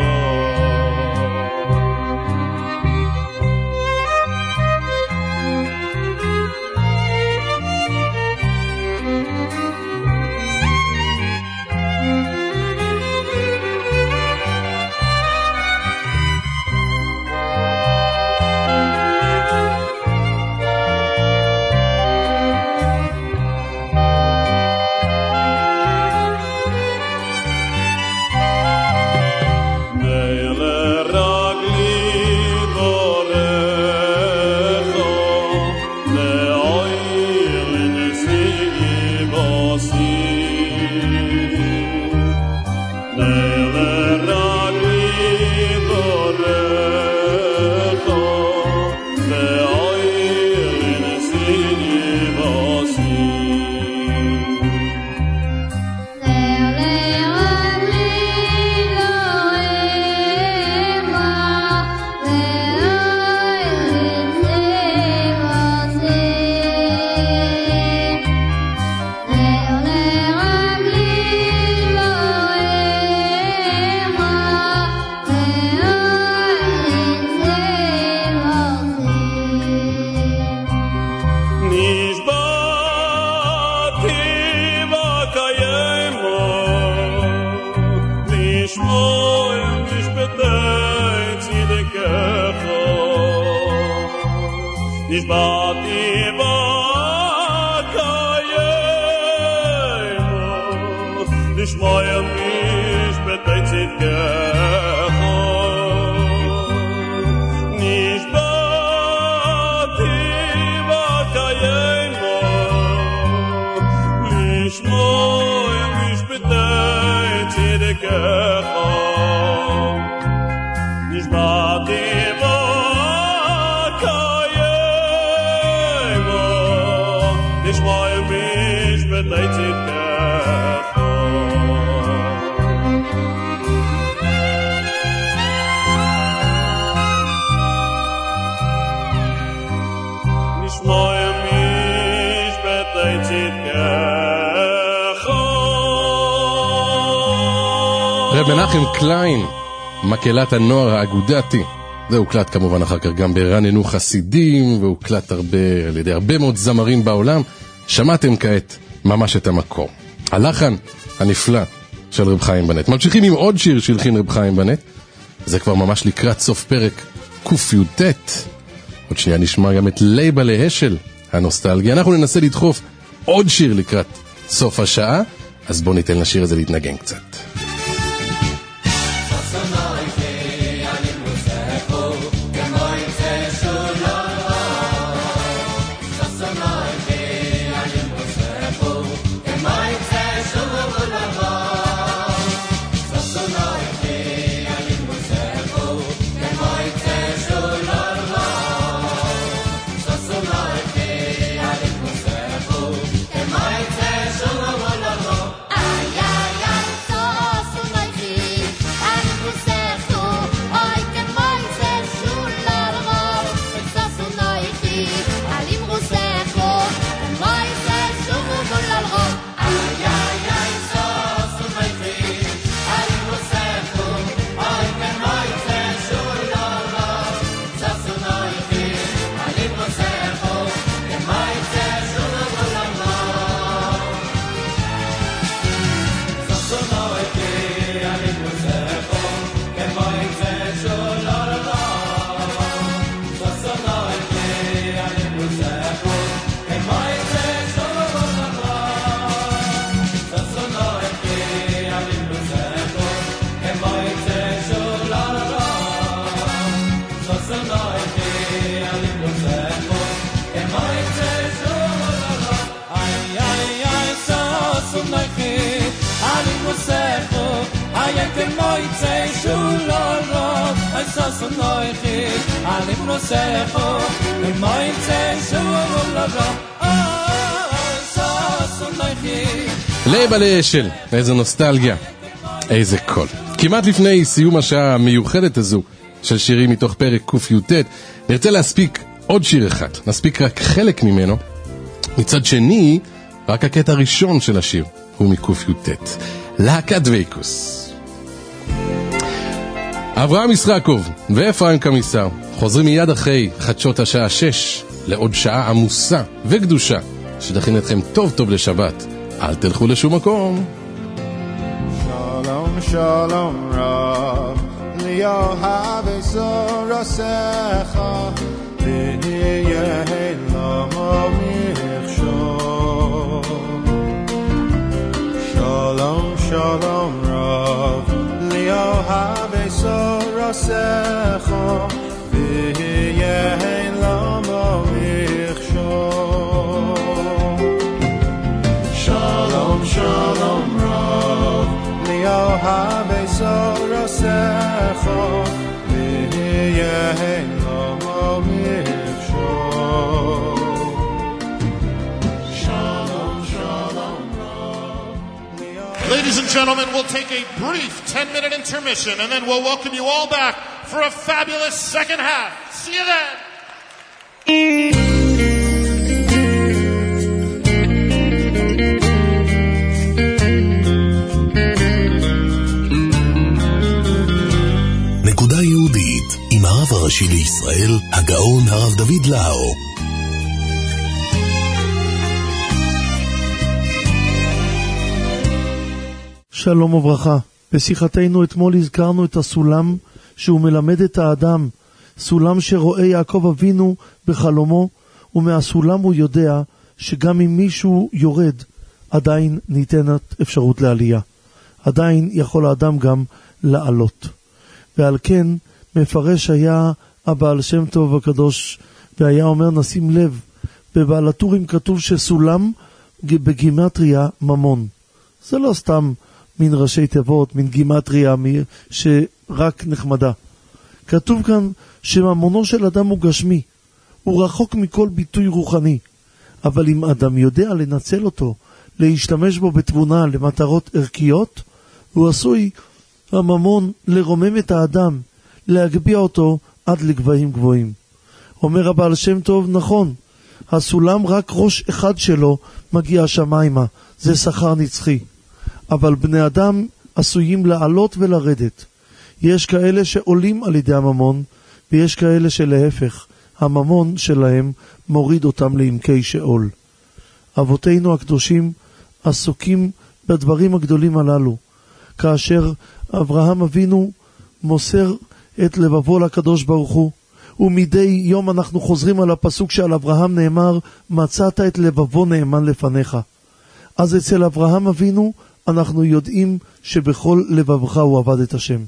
נשבעתי בקיימו לשמוע משפטי צדקך נשבעתי בקיימו לשמוע משפטי צדקך נשבעתי לשמוע משפטי צדקך לשמוע משפטי צדקך רב מנחם קליין, מקהלת הנוער האגודתי. זה הוקלט כמובן אחר כך גם ברעננו חסידים, והוקלט הרבה, על ידי הרבה מאוד זמרים בעולם. שמעתם כעת ממש את המקור. הלחן הנפלא של רב חיים בנט. ממשיכים עם עוד שיר שהלחין רב חיים בנט. זה כבר ממש לקראת סוף פרק ק"ט. עוד שנייה נשמע גם את ליבה להשל הנוסטלגיה. אנחנו ננסה לדחוף עוד שיר לקראת סוף השעה, אז בואו ניתן לשיר הזה להתנגן קצת. ליבה להשל, איזה נוסטלגיה, איזה קול. כמעט לפני סיום השעה המיוחדת הזו של שירים מתוך פרק ק"ט, נרצה להספיק עוד שיר אחד, נספיק רק חלק ממנו. מצד שני, רק הקטע הראשון של השיר הוא מקוף יוטט. להקת דוויקוס. אברהם ישרקוב ואפרים קמיסר חוזרים מיד אחרי חדשות השעה שש לעוד שעה עמוסה וקדושה שתכין אתכם טוב טוב לשבת. אל תלכו לשום מקום. שלום שלום רב ליאהב זורסך ויהיה למה מכשול. שלום שלום רב ליאהב זורסך ויהיה למה מכשול. שלום שלום רב ליאהב זורסך ויהיה למה מכשול. שלום שלום רב. Ladies and gentlemen, we'll take a brief ten minute intermission and then we'll welcome you all back for a fabulous second half. See you then. נקודה יהודית עם הרב הראשי לישראל, הגאון הרב דוד לאו. שלום וברכה. בשיחתנו אתמול הזכרנו את הסולם שהוא מלמד את האדם, סולם שרואה יעקב אבינו בחלומו, ומהסולם הוא יודע שגם אם מישהו יורד, עדיין ניתנת אפשרות לעלייה. עדיין יכול האדם גם לעלות. ועל כן מפרש היה הבעל שם טוב הקדוש, והיה אומר נשים לב, בבעל הטורים כתוב שסולם בגימטריה ממון. זה לא סתם מן ראשי תיבות, מן גימטריה שרק נחמדה. כתוב כאן שממונו של אדם הוא גשמי, הוא רחוק מכל ביטוי רוחני, אבל אם אדם יודע לנצל אותו, להשתמש בו בתבונה למטרות ערכיות, הוא עשוי הממון לרומם את האדם, להגביע אותו עד לגבהים גבוהים. אומר הבעל שם טוב, נכון, הסולם רק ראש אחד שלו מגיע שמיימה, זה שכר נצחי. אבל בני אדם עשויים לעלות ולרדת. יש כאלה שעולים על ידי הממון, ויש כאלה שלהפך, הממון שלהם מוריד אותם לעמקי שאול. אבותינו הקדושים עסוקים בדברים הגדולים הללו, כאשר אברהם אבינו מוסר את לבבו לקדוש ברוך הוא, ומדי יום אנחנו חוזרים על הפסוק שעל אברהם נאמר, מצאת את לבבו נאמן לפניך. אז אצל אברהם אבינו אנחנו יודעים שבכל לבבך הוא עבד את השם.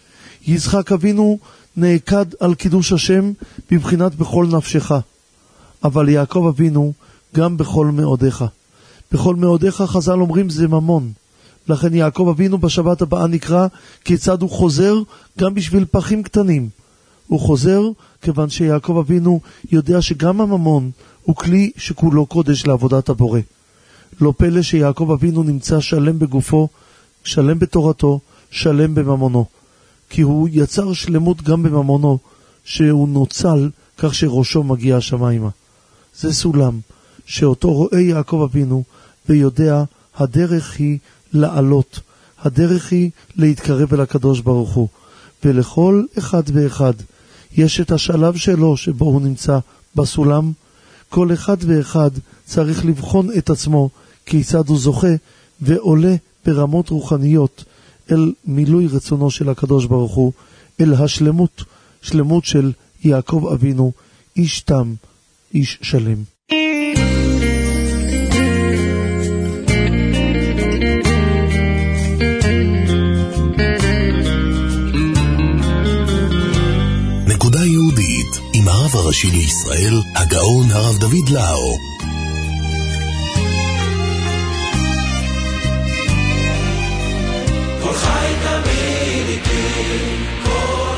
יצחק אבינו נעקד על קידוש השם בבחינת בכל נפשך, אבל יעקב אבינו גם בכל מאודיך. בכל מאודיך חז"ל אומרים זה ממון. לכן יעקב אבינו בשבת הבאה נקרא כיצד הוא חוזר גם בשביל פחים קטנים. הוא חוזר כיוון שיעקב אבינו יודע שגם הממון הוא כלי שכולו קודש לעבודת הבורא. לא פלא שיעקב אבינו נמצא שלם בגופו, שלם בתורתו, שלם בממונו. כי הוא יצר שלמות גם בממונו, שהוא נוצל כך שראשו מגיע השמיימה. זה סולם שאותו רואה יעקב אבינו ויודע הדרך היא לעלות, הדרך היא להתקרב אל הקדוש ברוך הוא. ולכל אחד ואחד יש את השלב שלו שבו הוא נמצא בסולם. כל אחד ואחד צריך לבחון את עצמו כיצד הוא זוכה ועולה ברמות רוחניות אל מילוי רצונו של הקדוש ברוך הוא, אל השלמות, שלמות של יעקב אבינו, איש תם, איש שלם. נקודה יהודית עם הרב הראשי לישראל, הגאון הרב דוד לאו. כל חי תמיד איתי, כל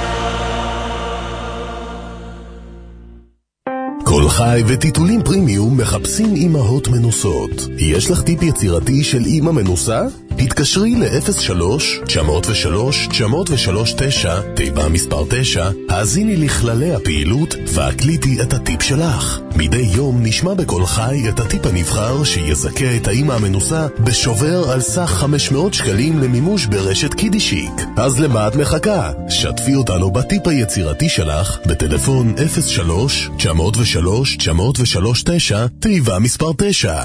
כל חי וטיטולים פרימיום מחפשים אמהות מנוסות. יש לך טיפ יצירתי של אמא מנוסה? התקשרי ל-אפס שלוש תשע אפס שלוש תשע אפס שלוש תשע, תיבה מספר תשע, האזיני לכללי הפעילות והקליטי את הטיפ שלך. מדי יום נשמע בכל חי את הטיפ הנבחר שיזכה את האמא המנוסה בשובר על סך חמש מאות שקלים למימוש ברשת קידישיק. אז למה את מחכה? שתפי אותנו בטיפ היצירתי שלך בטלפון אפס שלוש תשע אפס שלוש תשע אפס שלוש תשע, תיבה מספר תשע.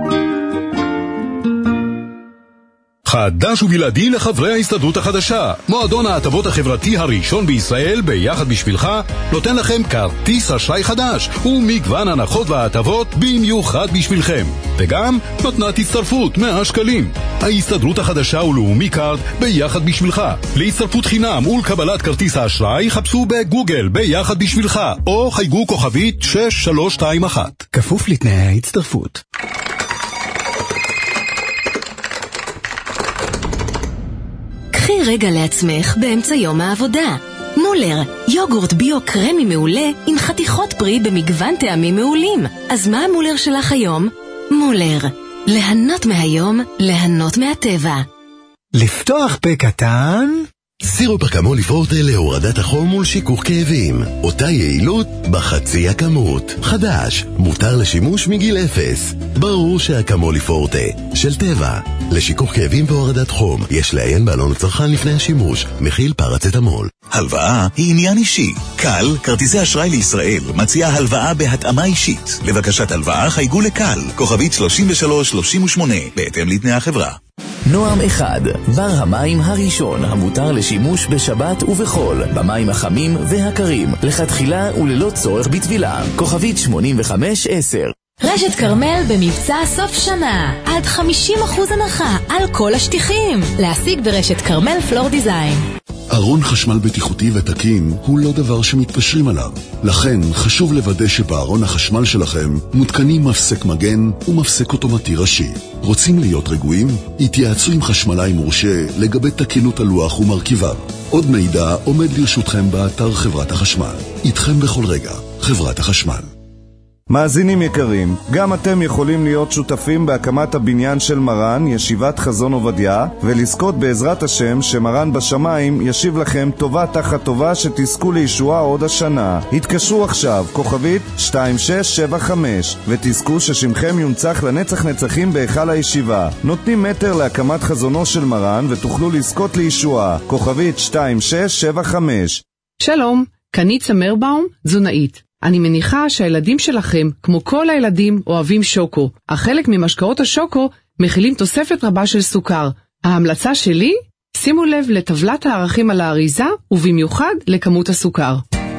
חדש ובלעדי לחברי ההסתדרות החדשה. מועדון ההטבות החברתי הראשון בישראל ביחד בשבילך נותן לכם כרטיס אשראי חדש ומגוון הנחות וההטבות במיוחד בשבילכם. וגם מתנת הצטרפות מאה שקלים. ההסתדרות החדשה ולאומי קארד ביחד בשבילך. להצטרפות חינם ולקבלת כרטיס האשראי חפשו בגוגל ביחד בשבילך או חייגו כוכבית שש שלוש שתיים אחת. כפוף לתנאי ההצטרפות. קחי רגע לעצמך באמצע יום העבודה. מולר, יוגורט ביו קרמי מעולה עם חתיכות פרי במגוון טעמים מעולים. אז מה המולר שלך היום? מולר, ליהנות מהיום, ליהנות מהטבע. לפתוח פה קטן. סירופ אקמולי פורטה להורדת החום ולשיכוך כאבים. אותה יעילות בחצי הכמות. חדש, מותר לשימוש מגיל אפס. ברור שאקמולי פורטה של טבע. לשיכוך כאבים והורדת חום יש לעיין בעלון הצרכן לפני השימוש. מכיל פרצטמול. הלוואה היא עניין אישי. קל, כרטיסי אשראי לישראל, מציעה הלוואה בהתאמה אישית. לבקשת הלוואה חייגו לקל, כוכבית שלושים ושלוש שלושים ושמונה, בהתאם לתנאי החברה. נועם אחד, בר המים הראשון המותר לשימוש בשבת ובחול, במים החמים והקרים, לכתחילה וללא צורך בטבילה. כוכבית שמונים וחמש עשר. רשת קרמל במבצע סוף שנה, עד חמישים אחוז הנחה על כל השטיחים. להשיג ברשת קרמל פלור דיזיין. ארון חשמל בטיחותי ותקין הוא לא דבר שמתפשרים עליו. לכן חשוב לוודא שבארון החשמל שלכם מותקנים מפסק מגן ומפסק אוטומטי ראשי. רוצים להיות רגועים? התייעצו עם חשמלאי מורשה לגבי תקינות הלוח ומרכיביו. עוד מידע עומד לרשותכם באתר חברת החשמל. איתכם בכל רגע, חברת החשמל. מאזינים יקרים, גם אתם יכולים להיות שותפים בהקמת הבניין של מרן, ישיבת חזון עובדיה, ולזכות בעזרת השם שמרן בשמיים ישיב לכם טובה תחת טובה שתזכו לישועה עוד השנה. התקשרו עכשיו, כוכבית שתיים שש שבע חמש, ותזכו ששמכם יונצח לנצח נצחים בהיכל הישיבה. נותנים מטר להקמת חזונו של מרן ותוכלו לזכות לישועה. כוכבית שתיים שש שבע חמש. שלום, קנית סמרבאום, תזונאית. אני מניחה שהילדים שלכם, כמו כל הילדים, אוהבים שוקו. אך חלק ממשקאות השוקו מכילים תוספת רבה של סוכר. ההמלצה שלי? שימו לב לטבלת הערכים על האריזה, ובמיוחד לכמות הסוכר.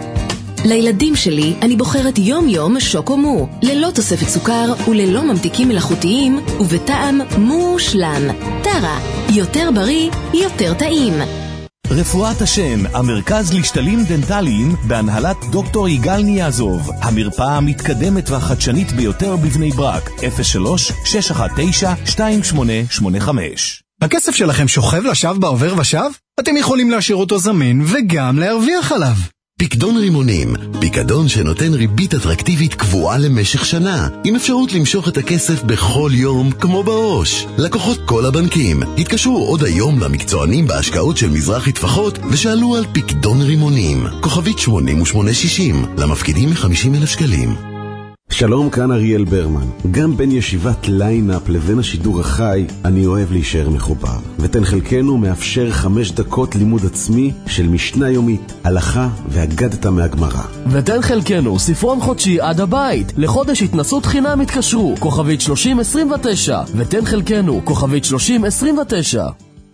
לילדים שלי אני בוחרת יום יום שוקו מו, ללא תוספת סוכר וללא ממתיקים מלאכותיים, ובטעם מושלם. טרה, יותר בריא, יותר טעים. רפואת השן, המרכז לשתלים דנטליים בהנהלת דוקטור יגאל ניאזוב, המרפאה המתקדמת והחדשנית ביותר בבני ברק. אפס שלוש שש אחת תשע שתיים שמונה שמונה חמש. הכסף שלכם שוכב לשווא בעובר ושב? אתם יכולים להשאיר אותו זמן וגם להרוויח עליו. פיקדון רימונים, פיקדון שנותן ריבית אטרקטיבית קבועה למשך שנה, עם אפשרות למשוך את הכסף בכל יום כמו בראש. לקוחות כל הבנקים התקשרו עוד היום למקצוענים בהשקעות של מזרחי טפחות ושאלו על פיקדון רימונים. כוכבית שמונים ושמונה שישים, למפקידים מ-חמישים אלף שקלים. שלום, כאן אריאל ברמן. גם בין ישיבת ליינאפ לבין השידור החי, אני אוהב להישאר מחובר. ותן חלקנו מאפשר חמש דקות לימוד עצמי של משנה יומית, הלכה והגדת מהגמרא. ותן חלקנו ספרון חודשי עד הבית. לחודש התנסות חינם התקשרו, כוכבית שלושים עשרים ותשע. ותן חלקנו, כוכבית שלושים עשרים ותשע.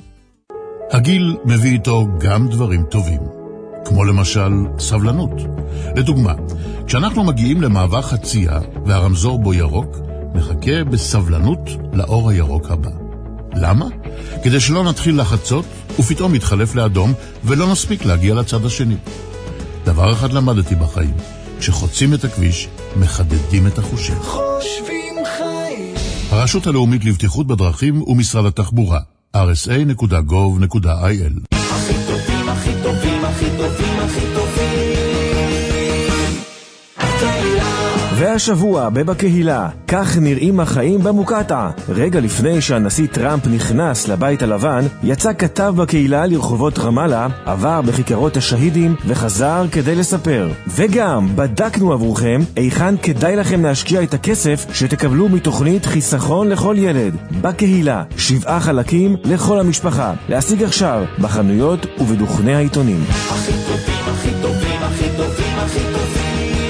הגיל מביא איתו גם דברים טובים, כמו למשל סבלנות. לדוגמה, כשאנחנו מגיעים למעבר חצייה והרמזור בו ירוק, נחכה בסבלנות לאור הירוק הבא. למה? כדי שלא נתחיל לחצות ופתאום יתחלף לאדום ולא נספיק להגיע לצד השני. דבר אחד למדתי בחיים, כשחוצים את הכביש מחדדים את החושים. חושבים חיים. הרשות הלאומית לבטיחות בדרכים ומשרד התחבורה, אר אס איי נקודה גוב נקודה איי אל. הכי טובים, הכי טובים, הכי טובים, הכי טובים. והשבוע בבקהילה, כך נראים החיים במוקטעה. רגע לפני שהנשיא טראמפ נכנס לבית הלבן, יצא כתב בקהילה לרחובות רמאללה, עבר בכיכרות השהידים וחזר כדי לספר. וגם בדקנו עבורכם היכן כדאי לכם להשקיע את הכסף שתקבלו מתוכנית חיסכון לכל ילד. בקהילה, שבעה חלקים לכל המשפחה. להשיג עכשיו בחנויות ובדוכני העיתונים. הכי טובים, הכי טובים, הכי טובים, הכי טובים.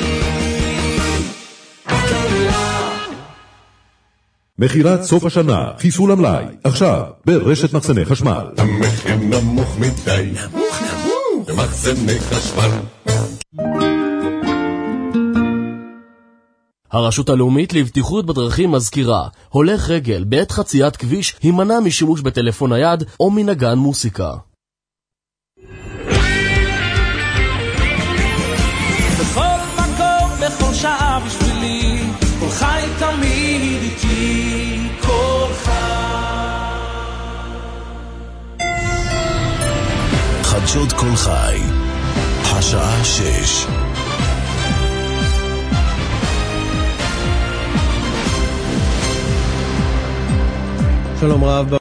מכירת סוף השנה, חיסול המלאי, עכשיו, ברשת מחסני חשמל. המחיר נמוך מדי, נמוך נמוך, במחסני חשמל. הרשות הלאומית לבטיחות בדרכים מזכירה, הולך רגל בעת חציית כביש הימנע משימוש בטלפון נייד או מנגן מוסיקה. בכל מקום, בכל שעה בשבילי, כל חי תמיד איתי, כל חי. חדשות כל חי, השעה שש. שלום רב.